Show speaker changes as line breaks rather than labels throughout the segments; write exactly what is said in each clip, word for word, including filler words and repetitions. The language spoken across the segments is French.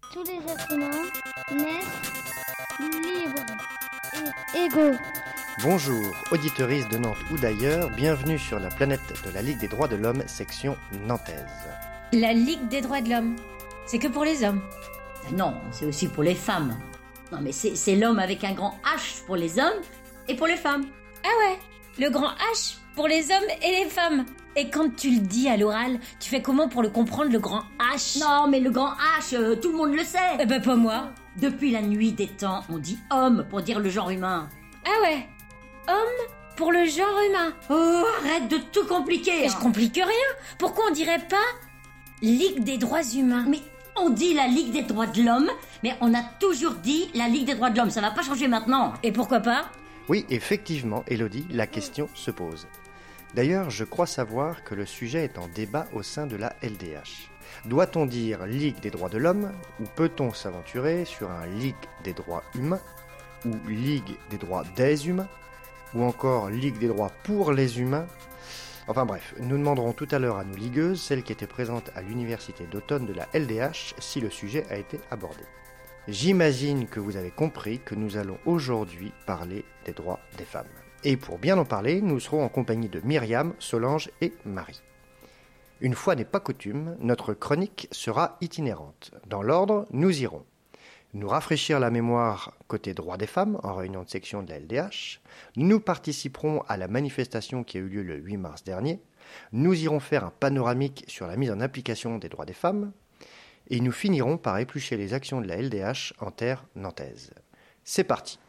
Tous les êtres humains naissent libres et égaux.
Bonjour, auditeuristes de Nantes ou d'ailleurs, bienvenue sur la planète de la Ligue des droits de l'homme, section nantaise.
La Ligue des droits de l'homme, c'est que pour les hommes.
Non, c'est aussi pour les femmes. Non mais c'est, c'est l'homme avec un grand H pour les hommes et pour les femmes.
Ah ouais, le grand H pour les hommes et les femmes. Et quand tu le dis à l'oral, tu fais comment pour le comprendre, le grand H?
Non mais le grand H, euh, tout le monde le sait.
Eh ben pas moi.
Depuis la nuit des temps, on dit homme pour dire le genre humain.
Ah ouais, homme pour le genre humain.
Oh, arrête de tout compliquer.
Mais je complique rien. Pourquoi on dirait pas Ligue des droits humains?
Mais on dit la Ligue des droits de l'homme, mais on a toujours dit la Ligue des droits de l'homme. Ça va pas changer maintenant.
Et pourquoi pas?
Oui, effectivement, Élodie, la question se pose. D'ailleurs, je crois savoir que le sujet est en débat au sein de la L D H. Doit-on dire Ligue des droits de l'homme, ou peut-on s'aventurer sur un Ligue des droits humains, ou Ligue des droits des humains, ou encore Ligue des droits pour les humains? Enfin bref, nous demanderons tout à l'heure à nos ligueuses, celles qui étaient présentes à l'université d'automne de la L D H, si le sujet a été abordé. J'imagine que vous avez compris que nous allons aujourd'hui parler des droits des femmes. Et pour bien en parler, nous serons en compagnie de Myriam, Solange et Marie. Une fois n'est pas coutume, notre chronique sera itinérante. Dans l'ordre, nous irons nous rafraîchir la mémoire côté droits des femmes en réunion de section de la L D H. Nous participerons à la manifestation qui a eu lieu le huit mars dernier. Nous irons faire un panoramique sur la mise en application des droits des femmes. Et nous finirons par éplucher les actions de la L D H en terre nantaise. C'est parti.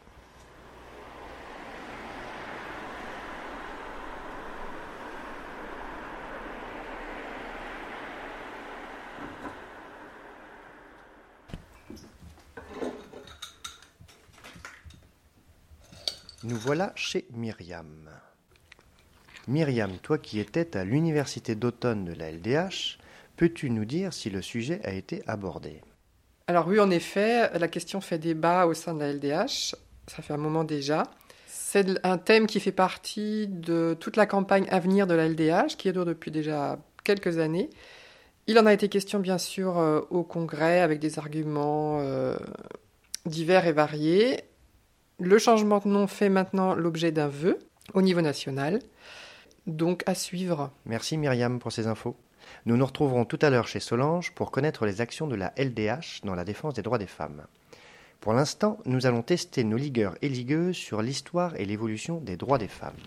Nous voilà chez Myriam. Myriam, toi qui étais à l'université d'automne de la L D H, peux-tu nous dire si le sujet a été abordé?
Alors oui, en effet, la question fait débat au sein de la L D H, ça fait un moment déjà. C'est un thème qui fait partie de toute la campagne à venir de la L D H, qui dure depuis déjà quelques années. Il en a été question bien sûr au Congrès avec des arguments euh, divers et variés. Le changement de nom fait maintenant l'objet d'un vœu au niveau national, donc à suivre.
Merci Myriam pour ces infos. Nous nous retrouverons tout à l'heure chez Solange pour connaître les actions de la L D H dans la défense des droits des femmes. Pour l'instant, nous allons tester nos ligueurs et ligueuses sur l'histoire et l'évolution des droits des femmes.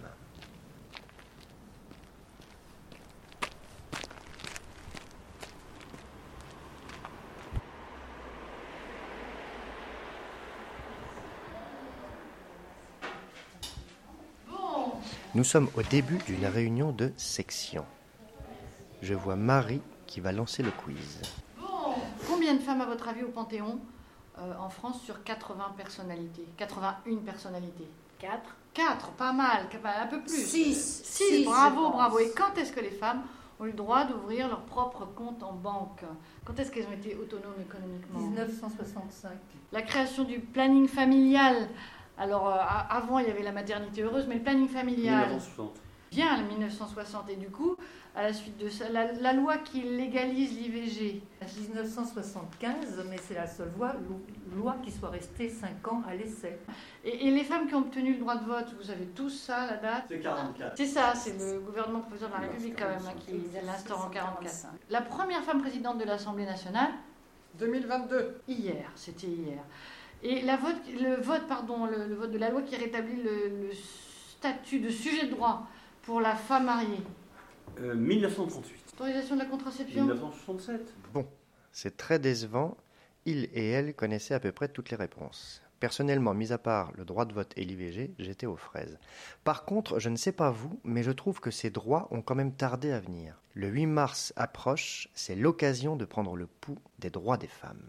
Nous sommes au début d'une réunion de section. Je vois Marie qui va lancer le quiz.
Bon, combien de femmes à votre avis au Panthéon euh, en France sur quatre-vingts personnalités? quatre-vingt-une personnalités.
Quatre.
quatre, pas mal, un peu plus.
Six.
six, bravo, bravo. Et quand est-ce que les femmes ont eu le droit d'ouvrir leur propre compte en banque? Quand est-ce qu'elles ont été autonomes économiquement?
dix-neuf cent soixante-cinq.
La création du planning familial. Alors, euh, avant, il y avait la maternité heureuse, mais le planning familial...
dix-neuf cent soixante.
Bien, le dix-neuf cent soixante. Et du coup, à la suite de ça, la, la loi qui légalise l'I V G.
dix-neuf cent soixante-quinze, mais c'est la seule loi, loi qui soit restée cinq ans à l'essai.
Et, et les femmes qui ont obtenu le droit de vote, vous savez tous ça, la date?
C'est quarante-quatre.
C'est ça, c'est le gouvernement provisoire de la République quand même, hein, qui l'instaure en quarante-quatre. La première femme présidente de l'Assemblée nationale?
deux mille vingt-deux.
Hier, c'était hier. Et la vote, le vote, pardon, le, le vote de la loi qui rétablit le, le statut de sujet de droit pour la femme mariée.
Euh, dix-neuf cent trente-huit.
Autorisation de la contraception.
dix-neuf cent soixante-sept.
Bon, c'est très décevant. Il et elle connaissaient à peu près toutes les réponses. Personnellement, mis à part le droit de vote et l'I V G, j'étais aux fraises. Par contre, je ne sais pas vous, mais je trouve que ces droits ont quand même tardé à venir. Le huit mars approche, c'est l'occasion de prendre le pouls des droits des femmes.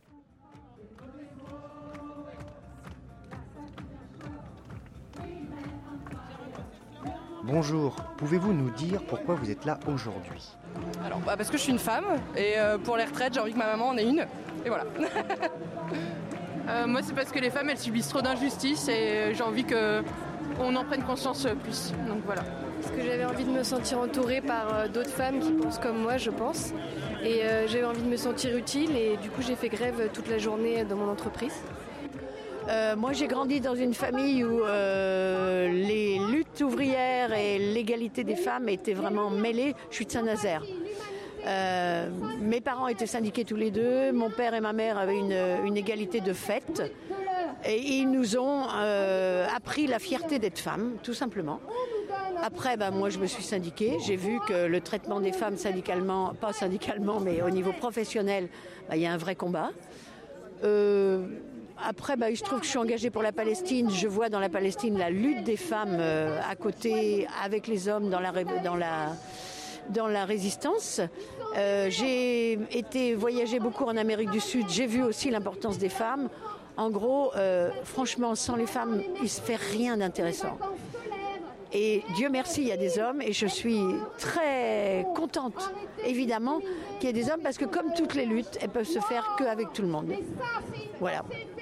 Bonjour, pouvez-vous nous dire pourquoi vous êtes là aujourd'hui?
Alors, bah parce que je suis une femme, et euh, pour les retraites, j'ai envie que ma maman en ait une, et voilà. euh, moi, c'est parce que les femmes, elles subissent trop d'injustices, et j'ai envie qu'on en prenne conscience plus, donc voilà.
Parce que j'avais envie de me sentir entourée par euh, d'autres femmes qui pensent comme moi, je pense. Et euh, j'avais envie de me sentir utile et du coup j'ai fait grève toute la journée dans mon entreprise.
Euh, moi j'ai grandi dans une famille où euh, les luttes ouvrières et l'égalité des femmes étaient vraiment mêlées. Je suis de Saint-Nazaire. Euh, mes parents étaient syndiqués tous les deux, mon père et ma mère avaient une, une égalité de fait et ils nous ont euh, appris la fierté d'être femmes, tout simplement. Après, ben, moi je me suis syndiquée, j'ai vu que le traitement des femmes syndicalement, pas syndicalement mais au niveau professionnel, ben, il y a un vrai combat. Euh, Après, bah, je trouve que je suis engagée pour la Palestine. Je vois dans la Palestine la lutte des femmes euh, à côté, avec les hommes dans la, dans la, dans la résistance. Euh, j'ai été voyager beaucoup en Amérique du Sud. J'ai vu aussi l'importance des femmes. En gros, euh, franchement, sans les femmes, il ne se fait rien d'intéressant. Et Dieu merci, il y a des hommes et je suis très contente, évidemment, qu'il y ait des hommes parce que comme toutes les luttes, elles peuvent se faire qu'avec tout le monde. Voilà.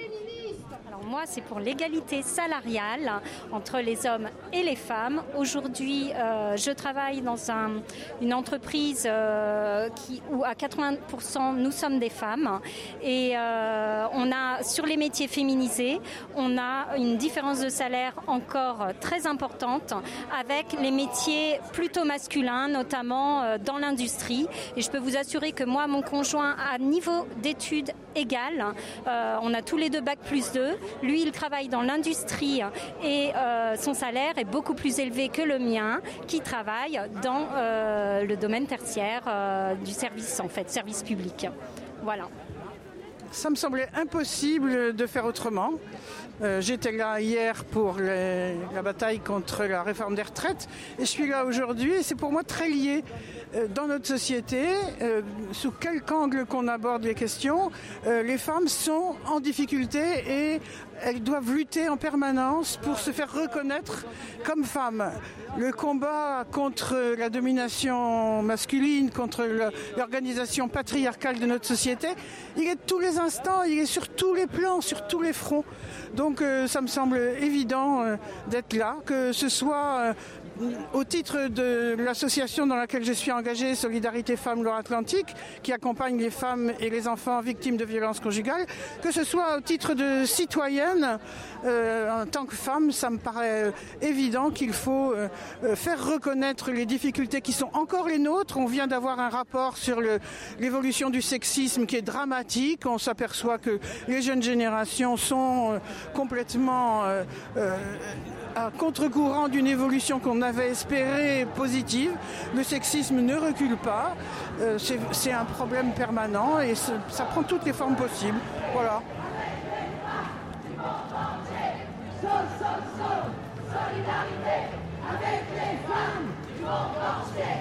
Alors moi, c'est pour l'égalité salariale entre les hommes et les femmes. Aujourd'hui, euh, je travaille dans un, une entreprise euh, qui, où à quatre-vingts pour cent nous sommes des femmes. Et euh, on a, sur les métiers féminisés, on a une différence de salaire encore très importante avec les métiers plutôt masculins, notamment euh, dans l'industrie. Et je peux vous assurer que moi, mon conjoint, à niveau d'études égal, euh, on a tous les deux bac plus deux. Lui, il travaille dans l'industrie et euh, son salaire est beaucoup plus élevé que le mien, qui travaille dans euh, le domaine tertiaire euh, du service, en fait, service public. Voilà.
Ça me semblait impossible de faire autrement. Euh, j'étais là hier pour les, la bataille contre la réforme des retraites et je suis là aujourd'hui et c'est pour moi très lié. Euh, dans notre société, euh, sous quelque angle qu'on aborde les questions, euh, les femmes sont en difficulté et elles doivent lutter en permanence pour se faire reconnaître comme femmes. Le combat contre la domination masculine, contre le, l'organisation patriarcale de notre société, il est de tous les instants, il est sur tous les plans, sur tous les fronts. Donc euh, ça me semble évident euh, d'être là, que ce soit euh, au titre de l'association dans laquelle je suis engagée, Solidarité Femmes Loire-Atlantique, qui accompagne les femmes et les enfants victimes de violences conjugales, que ce soit au titre de citoyenne, euh, en tant que femme, ça me paraît évident qu'il faut euh, faire reconnaître les difficultés qui sont encore les nôtres. On vient d'avoir un rapport sur le, l'évolution du sexisme qui est dramatique. On s'aperçoit que les jeunes générations sont euh, complètement euh, euh, à contre-courant d'une évolution qu'on avait espérée positive. Le sexisme ne recule pas. Euh, c'est, c'est un problème permanent et ça prend toutes les formes possibles. Voilà.
Solidarité avec les femmes du monde entier.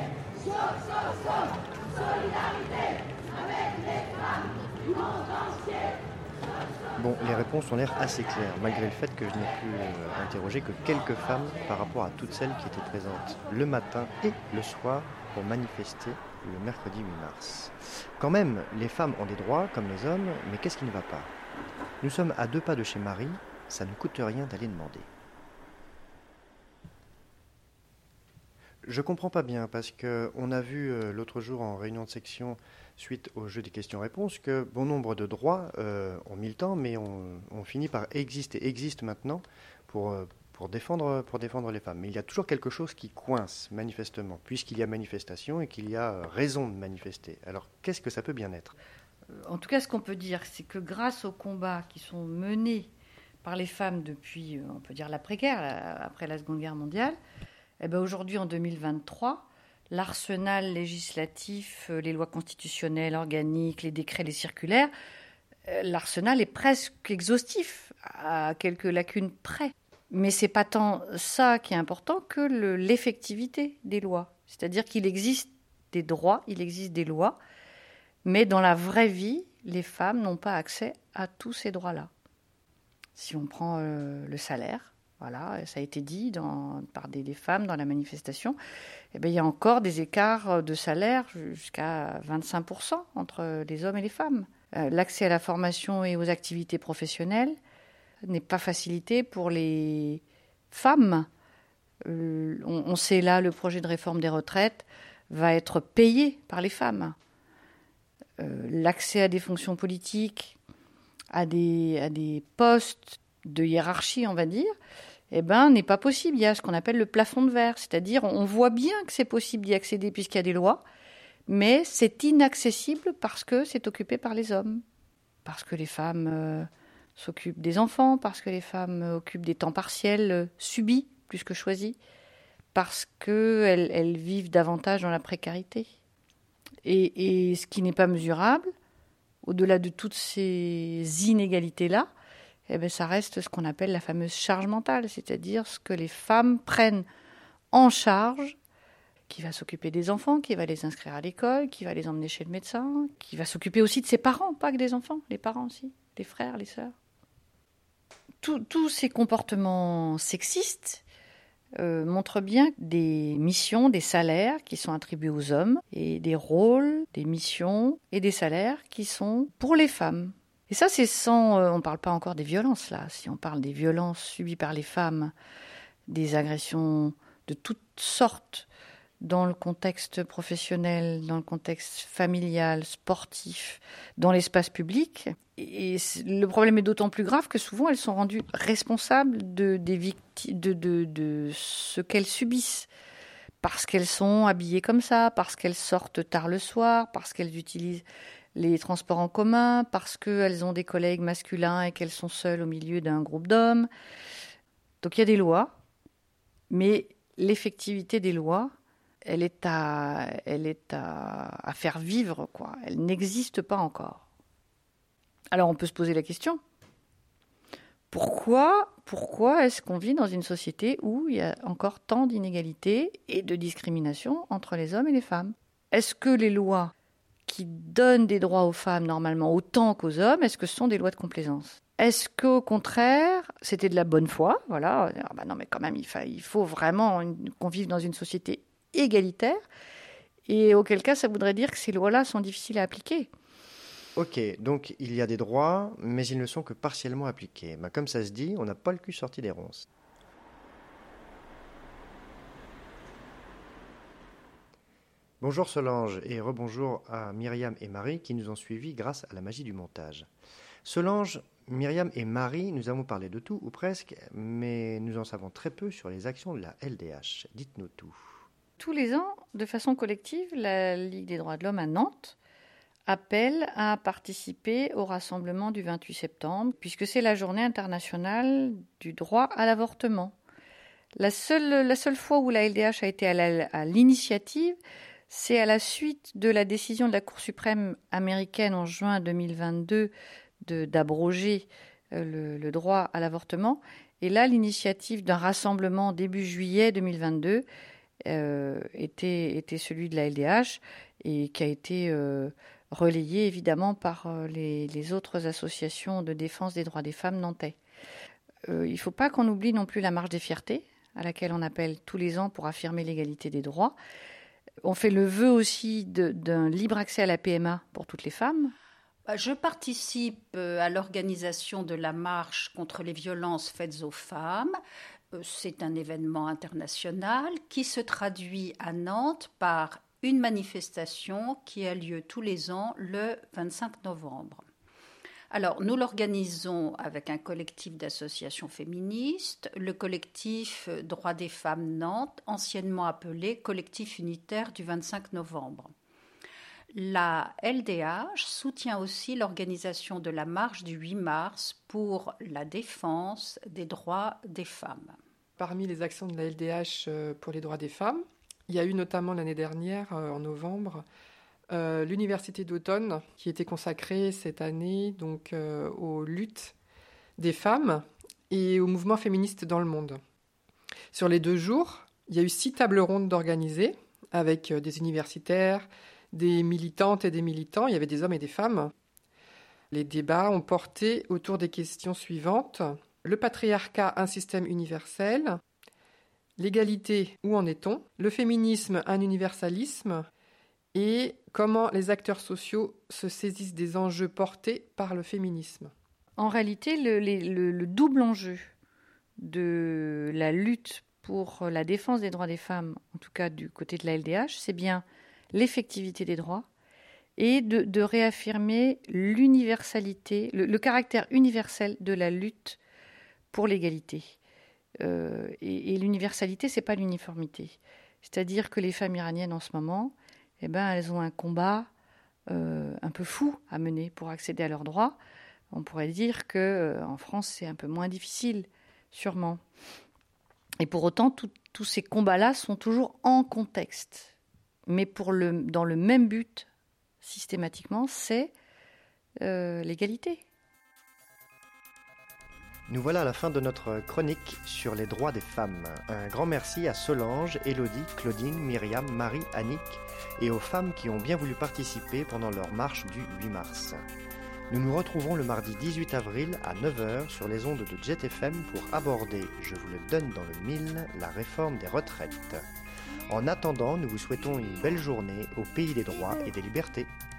Solidarité avec les femmes du monde entier.
Bon, les réponses ont l'air assez claires, malgré le fait que je n'ai pu euh, interroger que quelques femmes par rapport à toutes celles qui étaient présentes le matin et le soir pour manifester le mercredi huit mars. Quand même, les femmes ont des droits comme les hommes, mais qu'est-ce qui ne va pas ? Nous sommes à deux pas de chez Marie, ça ne coûte rien d'aller demander. Je comprends pas bien parce qu'on a vu euh, l'autre jour en réunion de section suite au jeu des questions-réponses que bon nombre de droits euh, ont mis le temps mais on, on finit par exister, existent maintenant pour, euh, pour, défendre, pour défendre les femmes. Mais il y a toujours quelque chose qui coince manifestement puisqu'il y a manifestation et qu'il y a raison de manifester. Alors qu'est-ce que ça peut bien être ?
En tout cas, ce qu'on peut dire, c'est que grâce aux combats qui sont menés par les femmes depuis, on peut dire, l'après-guerre, après la Seconde Guerre mondiale, eh ben aujourd'hui, en deux mille vingt-trois, l'arsenal législatif, les lois constitutionnelles, organiques, les décrets, les circulaires, l'arsenal est presque exhaustif, à quelques lacunes près. Mais c'est pas tant ça qui est important que le, l'effectivité des lois. C'est-à-dire qu'il existe des droits, il existe des lois, mais dans la vraie vie, les femmes n'ont pas accès à tous ces droits-là. Si on prend euh, le salaire, voilà, ça a été dit dans, par des, des femmes dans la manifestation, eh bien, il y a encore des écarts de salaire jusqu'à vingt-cinq pour cent entre les hommes et les femmes. Euh, l'accès à la formation et aux activités professionnelles n'est pas facilité pour les femmes. Euh, on, on sait là, le projet de réforme des retraites va être payé par les femmes. euh, l'accès à des fonctions politiques, à des, à des postes de hiérarchie, on va dire, eh ben, n'est pas possible. Il y a ce qu'on appelle le plafond de verre, c'est-à-dire on voit bien que c'est possible d'y accéder puisqu'il y a des lois, mais c'est inaccessible parce que c'est occupé par les hommes, parce que les femmes euh, s'occupent des enfants, parce que les femmes euh, occupent des temps partiels euh, subis plus que choisis, parce qu'elles elles vivent davantage dans la précarité. Et, et ce qui n'est pas mesurable, au-delà de toutes ces inégalités-là, eh bien, ça reste ce qu'on appelle la fameuse charge mentale, c'est-à-dire ce que les femmes prennent en charge, qui va s'occuper des enfants, qui va les inscrire à l'école, qui va les emmener chez le médecin, qui va s'occuper aussi de ses parents, pas que des enfants, les parents aussi, les frères, les sœurs. Tous, tous ces comportements sexistes euh, montrent bien des missions, des salaires qui sont attribués aux hommes, et des rôles, des missions et des salaires qui sont pour les femmes. Et ça, c'est sans... Euh, on ne parle pas encore des violences, là. Si on parle des violences subies par les femmes, des agressions de toutes sortes, dans le contexte professionnel, dans le contexte familial, sportif, dans l'espace public. Et le problème est d'autant plus grave que souvent, elles sont rendues responsables de, des victimes, de, de, de ce qu'elles subissent. Parce qu'elles sont habillées comme ça, parce qu'elles sortent tard le soir, parce qu'elles utilisent les transports en commun, parce qu'elles ont des collègues masculins et qu'elles sont seules au milieu d'un groupe d'hommes. Donc il y a des lois, mais l'effectivité des lois, elle est à, elle est à, à faire vivre, quoi. Elle n'existe pas encore. Alors on peut se poser la question, pourquoi, pourquoi est-ce qu'on vit dans une société où il y a encore tant d'inégalités et de discrimination entre les hommes et les femmes ? Est-ce que les lois qui donnent des droits aux femmes normalement autant qu'aux hommes, est-ce que ce sont des lois de complaisance ? Est-ce qu'au contraire, c'était de la bonne foi ? Voilà, ah bah non mais quand même, il faut, il faut vraiment une, qu'on vive dans une société égalitaire, et auquel cas ça voudrait dire que ces lois-là sont difficiles à appliquer.
Ok, donc il y a des droits, mais ils ne sont que partiellement appliqués. Ben, comme ça se dit, on n'a pas le cul sorti des ronces. Bonjour Solange, et rebonjour à Myriam et Marie qui nous ont suivis grâce à la magie du montage. Solange, Myriam et Marie, nous avons parlé de tout, ou presque, mais nous en savons très peu sur les actions de la L D H. Dites-nous tout.
Tous les ans, de façon collective, la Ligue des droits de l'homme à Nantes appelle à participer au rassemblement du vingt-huit septembre, puisque c'est la journée internationale du droit à l'avortement. La seule, la seule fois où la L D H a été à, la, à l'initiative, c'est à la suite de la décision de la Cour suprême américaine en juin deux mille vingt-deux de, d'abroger le, le droit à l'avortement. Et là, l'initiative d'un rassemblement début juillet deux mille vingt-deux euh, était, était celui de la L D H et qui a été euh, relayé évidemment par euh, les, les autres associations de défense des droits des femmes nantais. Euh, il ne faut pas qu'on oublie non plus la marche des fiertés, à laquelle on appelle tous les ans pour affirmer l'égalité des droits. On fait le vœu aussi de, d'un libre accès à la P M A pour toutes les femmes.
Je participe à l'organisation de la marche contre les violences faites aux femmes. C'est un événement international qui se traduit à Nantes par une manifestation qui a lieu tous les ans le vingt-cinq novembre. Alors, nous l'organisons avec un collectif d'associations féministes, le collectif Droits des femmes Nantes, anciennement appelé Collectif unitaire du vingt-cinq novembre. La L D H soutient aussi l'organisation de la marche du huit mars pour la défense des droits des femmes.
Parmi les actions de la L D H pour les droits des femmes, il y a eu notamment l'année dernière, en novembre, Euh, l'université d'automne qui était consacrée cette année donc euh, aux luttes des femmes et au mouvement féministe dans le monde. Sur les deux jours, il y a eu six tables rondes d'organisées avec euh, des universitaires, des militantes et des militants. Il y avait des hommes et des femmes. Les débats ont porté autour des questions suivantes. Le patriarcat, un système universel. L'égalité, où en est-on ? Le féminisme, un universalisme. Et comment les acteurs sociaux se saisissent des enjeux portés par le féminisme.
En réalité, le, le, le double enjeu de la lutte pour la défense des droits des femmes, en tout cas du côté de la L D H, c'est bien l'effectivité des droits et de, de réaffirmer l'universalité, le, le caractère universel de la lutte pour l'égalité. Euh, et, et l'universalité, c'est pas l'uniformité. C'est-à-dire que les femmes iraniennes en ce moment, eh ben, elles ont un combat euh, un peu fou à mener pour accéder à leurs droits. On pourrait dire que euh, en France, c'est un peu moins difficile, sûrement. Et pour autant, tous ces combats-là sont toujours en contexte, mais pour le, dans le même but, systématiquement, c'est euh, l'égalité.
Nous voilà à la fin de notre chronique sur les droits des femmes. Un grand merci à Solange, Élodie, Claudine, Myriam, Marie, Annick et aux femmes qui ont bien voulu participer pendant leur marche du huit mars. Nous nous retrouvons le mardi dix-huit avril à neuf heures sur les ondes de Jet F M pour aborder, je vous le donne dans le mille, la réforme des retraites. En attendant, nous vous souhaitons une belle journée au pays des droits et des libertés.